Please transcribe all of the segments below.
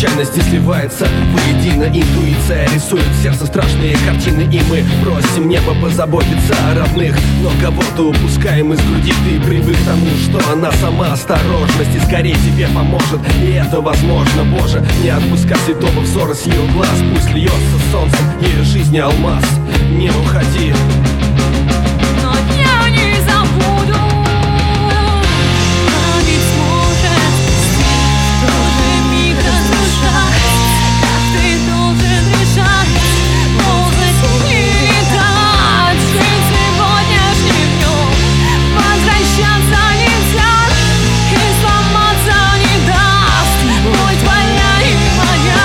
случайности сливается воедино. Интуиция рисует в сердце страшные картины, и мы просим небо позаботиться о родных. Но кого-то упускаем из груди. Ты привык к тому, что она сама осторожность, и скорее тебе поможет, и это возможно. Боже, не отпускай святого взора с ее глаз. Пусть льется солнцем ее жизни алмаз. Не уходи. Но я не забуду. Она ведь сможет в тот же миг разрушать. Как ты должен решать, ползать не дать. Жить сегодняшним днем, возвращаться нельзя, и сломаться не даст боль твоя и моя.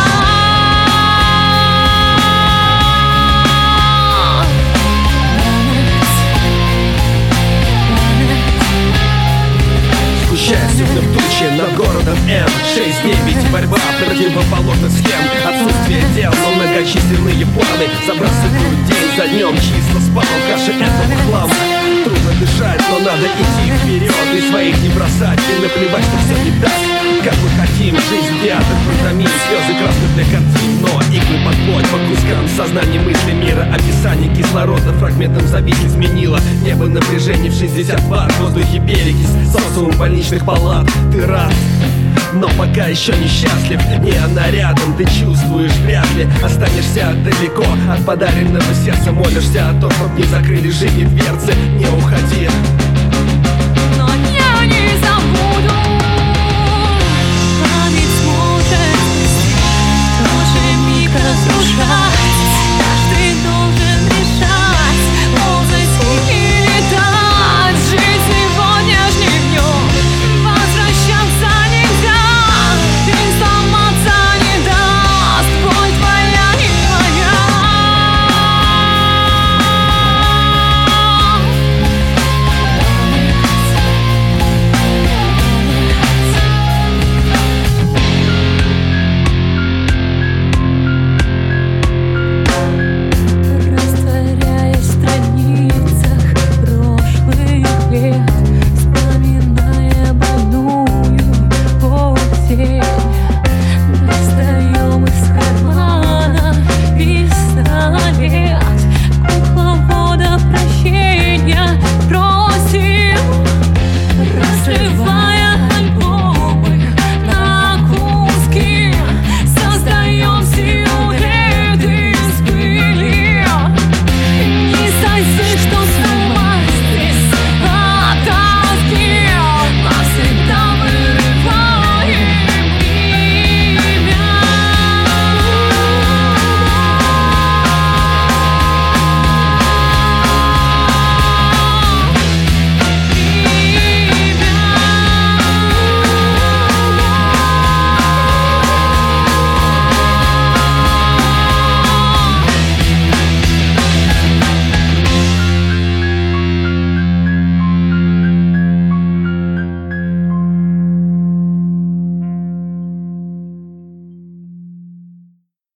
Сгущаясь в тучи над городом М6-9. Борьба противоположных схем, отсутствие дел, но многочисленные планы. Забрасывают день за днем, числа спал в каше этого хлама. Трудно дышать, но надо идти вперед и своих не бросать, и наплевать, что все не так, как мы хотим. Жизнь театр, пантомим, слезы красны для картин, но иглы под плоть по кускам. Сознание, мысли мира, описание кислорода фрагментом забить изменило. Небо напряжение в 60 Вт, в воздухе перекись, социум больничных палат. Ты рад, но пока еще не счастлив. Не она рядом, ты чувствуешь, вряд ли останешься далеко от подаренного сердца. Молишься о том, чтоб не закрыли жизни дверцы. Не уходи,